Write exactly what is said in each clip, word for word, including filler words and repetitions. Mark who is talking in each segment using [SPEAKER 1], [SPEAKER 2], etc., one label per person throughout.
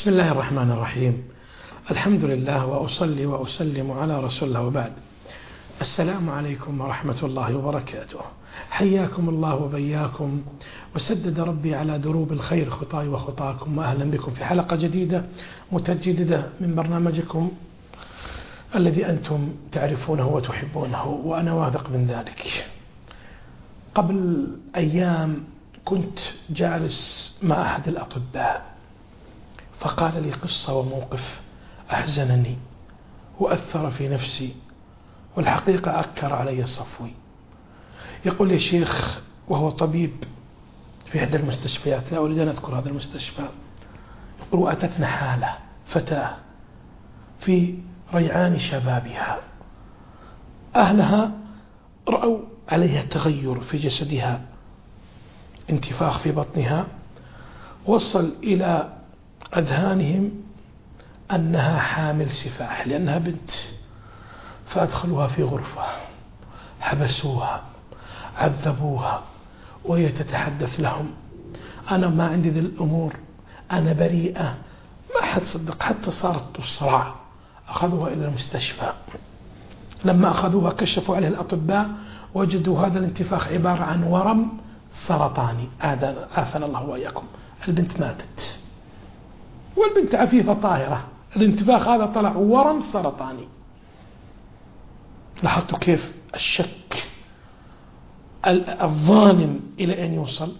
[SPEAKER 1] بسم الله الرحمن الرحيم. الحمد لله وأصلي وأسلم على رسول الله وبعد. السلام عليكم ورحمة الله وبركاته. حياكم الله وبياكم وسدد ربي على دروب الخير خطاي وخطاكم، وأهلا بكم في حلقة جديدة متجددة من برنامجكم الذي أنتم تعرفونه وتحبونه وأنا واثق من ذلك. قبل أيام كنت جالس مع أحد الأطباء فقال لي قصة وموقف أحزنني وأثر في نفسي، والحقيقة أكر علي صفوي. يقول لي شيخ وهو طبيب في إحدى المستشفيات، لا أريد أن أذكر هذا المستشفى، يقول وأتتنا حالة فتاة في ريعان شبابها، أهلها رأوا عليها تغير في جسدها، انتفاخ في بطنها، وصل إلى أذهانهم أنها حامل سفاح لأنها بنت، فأدخلوها في غرفة، حبسوها، عذبوها، وهي تتحدث لهم أنا ما عندي ذي الأمور، أنا بريئة. ما حد صدق، حتى صارت تصرع. أخذوها إلى المستشفى، لما أخذوها كشفوا عليه الأطباء وجدوا هذا الانتفاخ عبارة عن ورم سرطاني. آفنا الله وإياكم. البنت ماتت والبنت عفيفة طاهرة، الانتفاخ هذا طلع ورم سرطاني. لاحظتوا كيف الشك الظالم إلى أن يوصل؟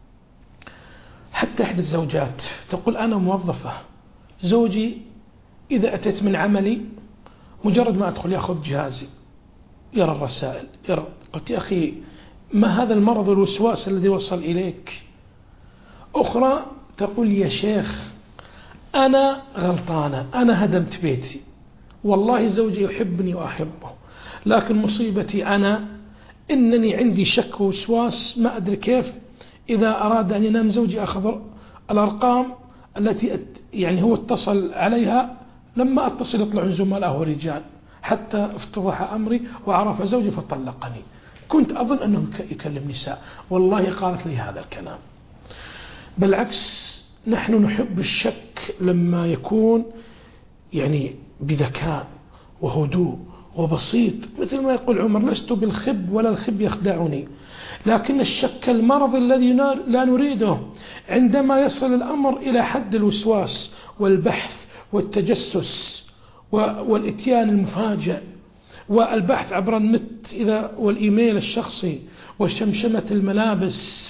[SPEAKER 1] حتى إحدى الزوجات تقول أنا موظفة، زوجي إذا أتيت من عملي مجرد ما أدخل يأخذ جهازي، يرى الرسائل، يرى. قلت يا أخي ما هذا المرض الوسواس الذي وصل إليك؟ أخرى تقول يا شيخ أنا غلطانة، أنا هدمت بيتي، والله زوجي يحبني وأحبه، لكن مصيبتي أنا إنني عندي شك ووسواس ما أدري كيف. إذا أراد أن ينام زوجي أخذ الأرقام التي يعني هو اتصل عليها، لما أتصل يطلعون زملائه رجال، حتى افتضح أمري وعرف زوجي فطلقني. كنت أظن أنه يكلم نساء، والله قالت لي هذا الكلام. بالعكس نحن نحب الشك لما يكون يعني بذكاء وهدوء وبسيط، مثل ما يقول عمر لست بالخب ولا الخب يخدعني. لكن الشك المرض الذي لا نريده عندما يصل الأمر إلى حد الوسواس والبحث والتجسس والإتيان المفاجئ والبحث عبر النت إذا والإيميل الشخصي وشمشمة الملابس.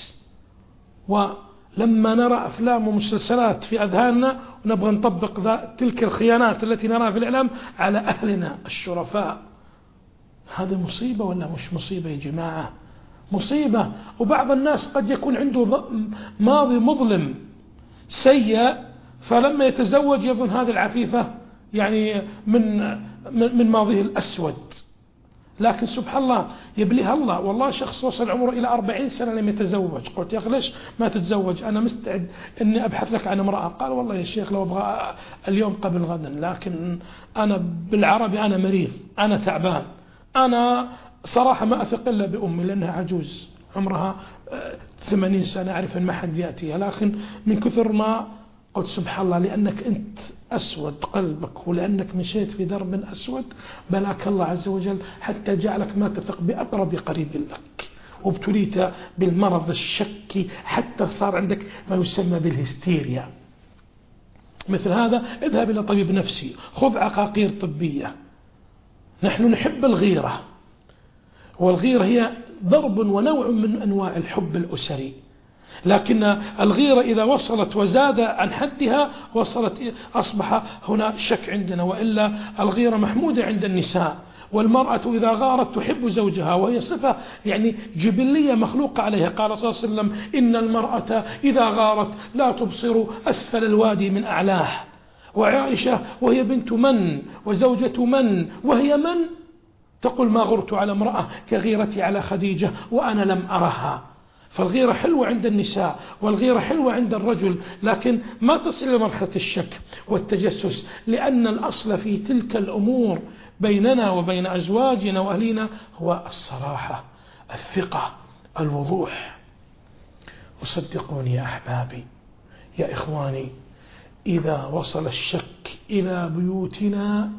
[SPEAKER 1] ولما نرى أفلام ومسلسلات في أذهاننا ونبغى نطبق تلك الخيانات التي نراها في الإعلام على أهلنا الشرفاء، هذه مصيبة ولا مش مصيبة يا جماعة؟ مصيبة. وبعض الناس قد يكون عنده ماضي مظلم سيء، فلما يتزوج يظن هذه العفيفة يعني من من ماضيه الأسود، لكن سبحان الله يبليها الله. والله شخص وصل عمره إلى أربعين سنة لم يتزوج. قلت يا أخي ليش ما تتزوج؟ أنا مستعد أني أبحث لك عن امرأة. قال والله يا شيخ لو أبغى اليوم قبل غدا، لكن أنا بالعربي أنا مريض، أنا تعبان، أنا صراحة ما أثق إلا بأمي لأنها عجوز عمرها ثمانين سنة، أعرف أن ما حد يأتيها، لكن من كثر ما قلت سبحان الله لأنك أنت أسود قلبك ولأنك مشيت في درب أسود بلاك الله عز وجل حتى جعلك ما تثق بأقرب قريب لك، وابتليت بالمرض الشكي حتى صار عندك ما يسمى بالهستيريا. مثل هذا اذهب إلى طبيب نفسي، خذ عقاقير طبية. نحن نحب الغيرة، والغيرة هي ضرب ونوع من أنواع الحب الأسري، لكن الغيرة إذا وصلت وزاد عن حدها وصلت أصبح هنا شك عندنا. وإلا الغيرة محمودة عند النساء، والمرأة إذا غارت تحب زوجها، وهي صفة يعني جبلية مخلوقة عليها. قال صلى الله عليه وسلم إن المرأة إذا غارت لا تبصر أسفل الوادي من أعلاه. وعائشة وهي بنت من وزوجة من وهي من تقول ما غرت على امرأة كغيرتي على خديجة وأنا لم أرها. فالغيرة حلوة عند النساء والغيرة حلوة عند الرجل، لكن ما تصل إلى مرحلة الشك والتجسس، لأن الأصل في تلك الأمور بيننا وبين أزواجنا وأهلنا هو الصراحة، الثقة، الوضوح. وصدقوني يا أحبابي يا إخواني، إذا وصل الشك إلى بيوتنا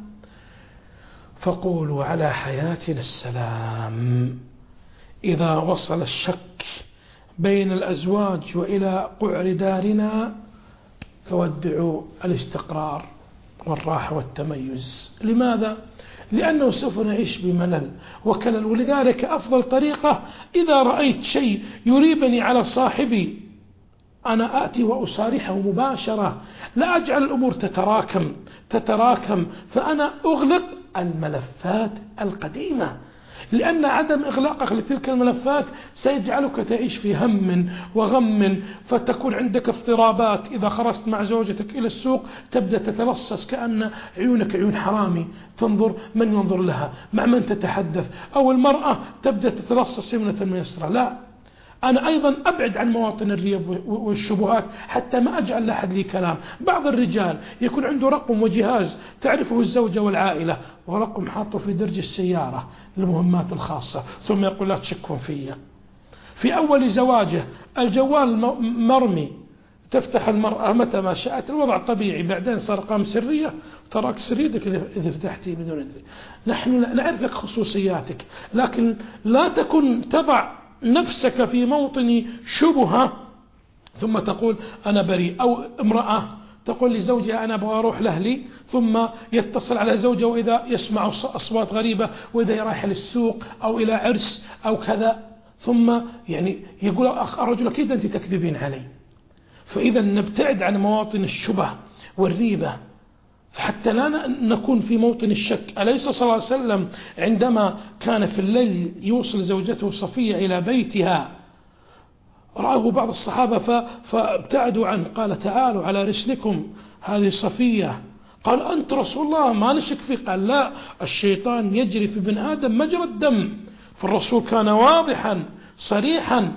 [SPEAKER 1] فقولوا على حياتنا السلام. إذا وصل الشك بين الأزواج وإلى قعر دارنا فودعوا الاستقرار والراحة والتميز. لماذا؟ لأنه سوف نعيش بملل وكلل. ولذلك أفضل طريقة إذا رأيت شيء يريبني على صاحبي أنا آتي وأصارحه مباشرة، لا أجعل الأمور تتراكم تتراكم فأنا أغلق الملفات القديمة، لأن عدم إغلاقك لتلك الملفات سيجعلك تعيش في هم وغم، فتكون عندك اضطرابات. إذا خرجت مع زوجتك إلى السوق تبدأ تتلصص كأن عيونك عيون حرامي، تنظر من ينظر لها، مع من تتحدث، أو المرأة تبدأ تتلصص يمنة ميسرة. لا، أنا أيضا أبعد عن مواطن الريب والشبهات حتى ما أجعل لأحد لي كلام. بعض الرجال يكون عنده رقم وجهاز تعرفه الزوجة والعائلة، ورقم حاطه في درج السيارة للمهمات الخاصة، ثم يقول لا تشكون فيا. في أول زواجه الجوال مرمي، تفتح المرأة متى ما شاءت، الوضع طبيعي، بعدين صار أرقام سرية، تراك سريتك إذا فتحتي بدون إذن. نحن نعرف لك خصوصياتك، لكن لا تكن تضع نفسك في موطن شبهة ثم تقول أنا بريء. أو امرأة تقول لزوجها أنا أبغى أروح لأهلي، ثم يتصل على زوجه وإذا يسمع أصوات غريبة، وإذا يراح للسوق أو إلى عرس أو كذا، ثم يعني يقول أخ الرجل أكيد أنت تكذبين علي. فإذا نبتعد عن مواطن الشبه والريبة حتى لا نكون في موطن الشك. أليس صلى الله عليه وسلم عندما كان في الليل يوصل زوجته صفية إلى بيتها رآه بعض الصحابة فابتعدوا عنه، قال تعالوا على رسلكم هذه صفية. قال أنت رسول الله ما نشك فيه. قال لا، الشيطان يجري في ابن آدم مجرى الدم. فالرسول كان واضحا صريحا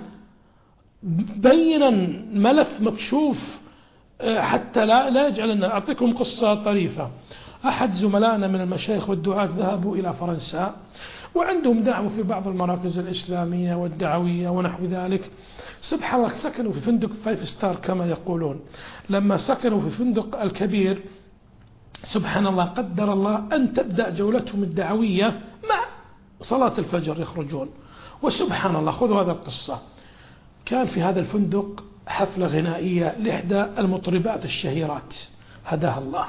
[SPEAKER 1] بينا، ملف مكشوف حتى لا لا يجعلنا. أعطيكم قصة طريفة. أحد زملائنا من المشايخ والدعاة ذهبوا إلى فرنسا وعندهم دعوة في بعض المراكز الإسلامية والدعوية ونحو ذلك. سبحان الله سكنوا في فندق فايف ستار كما يقولون. لما سكنوا في فندق الكبير سبحان الله قدر الله أن تبدأ جولتهم الدعوية مع صلاة الفجر يخرجون. وسبحان الله خذوا هذا القصة، كان في هذا الفندق حفلة غنائية لإحدى المطربات الشهيرات هداها الله،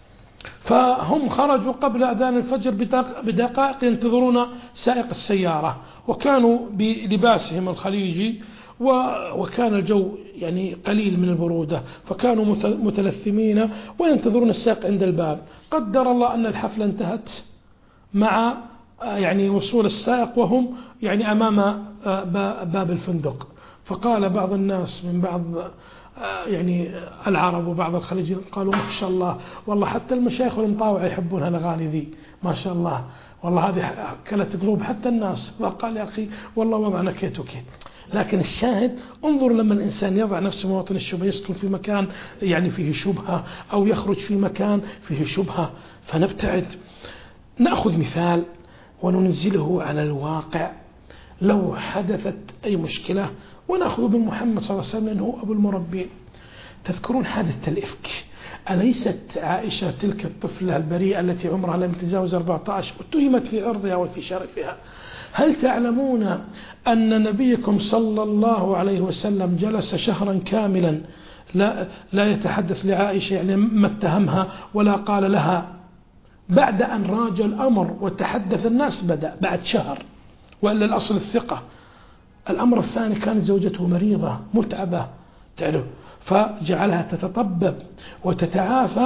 [SPEAKER 1] فهم خرجوا قبل أذان الفجر بدقائق ينتظرون سائق السيارة، وكانوا بلباسهم الخليجي وكان الجو يعني قليل من البرودة، فكانوا متلثمين وينتظرون السائق عند الباب. قدر الله أن الحفلة انتهت مع يعني وصول السائق وهم يعني أمام باب الفندق. فقال بعض الناس من بعض يعني العرب وبعض الخليجيين قالوا ما شاء الله والله حتى المشايخ والمطاوع يحبون هالأغاني ذي، ما شاء الله والله هذه أكلت قلوب حتى الناس. فقال يا أخي والله وضعنا كيت وكيت. لكن الشاهد انظر لما الإنسان يضع نفسه مواطن الشبهة، يسكن في مكان يعني فيه شبهة أو يخرج في مكان فيه شبهة فنبتعد. نأخذ مثال وننزله على الواقع. لو حدثت أي مشكلة ونأخذ بن محمد صلى الله عليه وسلم لأنه أبو المربين. تذكرون حادثة الإفك؟ أليست عائشة تلك الطفلة البريئة التي عمرها لم تتجاوز أربعة عشر اتهمت في عرضها وفي شرفها؟ هل تعلمون أن نبيكم صلى الله عليه وسلم جلس شهرا كاملا لا, لا يتحدث لعائشة يعني ما اتهمها ولا قال لها؟ بعد أن راج الأمر وتحدث الناس بدأ بعد شهر، وإلا الأصل الثقة. الأمر الثاني كانت زوجته مريضة متعبة تعرف، فجعلها تتطبب وتتعافى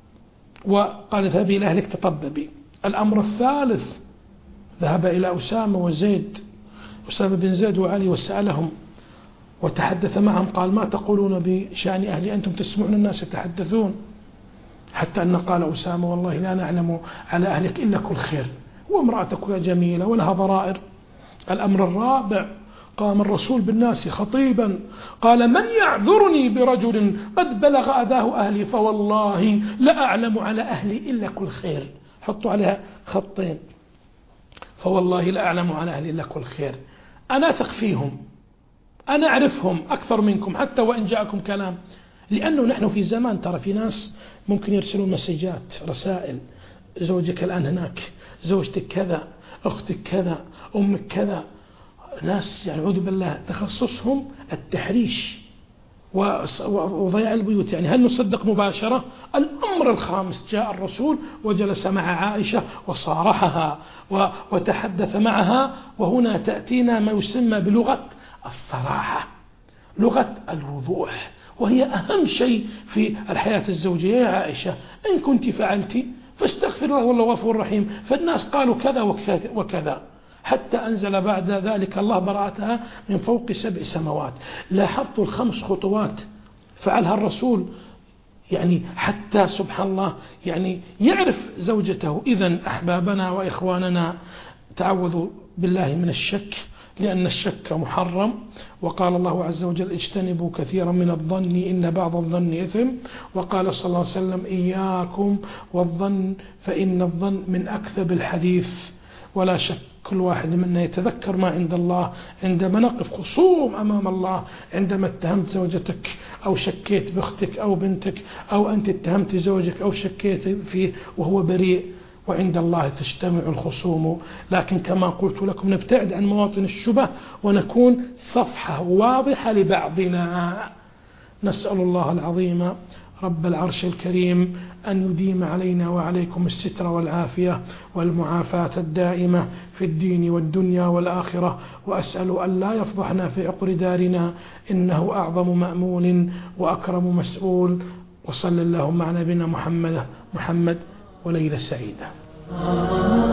[SPEAKER 1] وقال اذهبي إلى أهلك تطببي. الأمر الثالث ذهب إلى أسامة وزيد، أسامة بن زيد وعلي وسألهم وتحدث معهم، قال ما تقولون بشأن أهلي؟ أنتم تسمعون الناس يتحدثون. حتى أن قال أسامة والله لا نعلم على أهلك إلا كل خير، وامرأتك جميلة ولها ضرائر. الأمر الرابع قام الرسول بالناس خطيبا قال من يعذرني برجل قد بلغ أذاه أهلي فوالله لا أعلم على أهلي إلا كل خير. حطوا عليها خطين، فوالله لا أعلم على أهلي إلا كل خير. أنا أثق فيهم، أنا أعرفهم أكثر منكم حتى وإن جاءكم كلام. لأنه نحن في زمان ترى في ناس ممكن يرسلون مسجات رسائل، زوجك الآن هناك، زوجتك كذا، أختك كذا، أمك كذا. ناس يعني أعوذ بالله تخصصهم التحريش وضياع البيوت. يعني هل نصدق مباشرة؟ الأمر الخامس جاء الرسول وجلس مع عائشة وصارحها وتحدث معها، وهنا تأتينا ما يسمى بلغة الصراحة، لغة الوضوح، وهي أهم شيء في الحياة الزوجية. يا عائشة إن كنت فعلت فاستغفر الله والله غفور رحيم، فالناس قالوا كذا وكذا، حتى أنزل بعد ذلك الله براءتها من فوق سبع سماوات. لاحظت الخمس خطوات فعلها الرسول يعني حتى سبحان الله يعني يعرف زوجته. إذن أحبابنا وإخواننا تعوذوا بالله من الشك، لأن الشك محرم، وقال الله عز وجل اجتنبوا كثيرا من الظن إن بعض الظن إثم، وقال صلى الله عليه وسلم إياكم والظن فإن الظن من أكذب الحديث. ولا شك كل واحد منا يتذكر ما عند الله عندما نقف خصوم أمام الله، عندما اتهمت زوجتك أو شكيت بأختك أو بنتك، أو أنت اتهمت زوجك أو شكيت فيه وهو بريء، وعند الله تجتمع الخصوم. لكن كما قلت لكم نبتعد عن مواطن الشبه ونكون صفحة واضحة لبعضنا. نسأل الله العظيم رب العرش الكريم أن يديم علينا وعليكم الستر والعافية والمعافاة الدائمة في الدين والدنيا والآخرة، وأسأل أن لا يفضحنا في عقر دارنا، إنه أعظم مأمول وأكرم مسؤول. وصلى اللهم على نبينا محمد محمد وليلة سعيدة.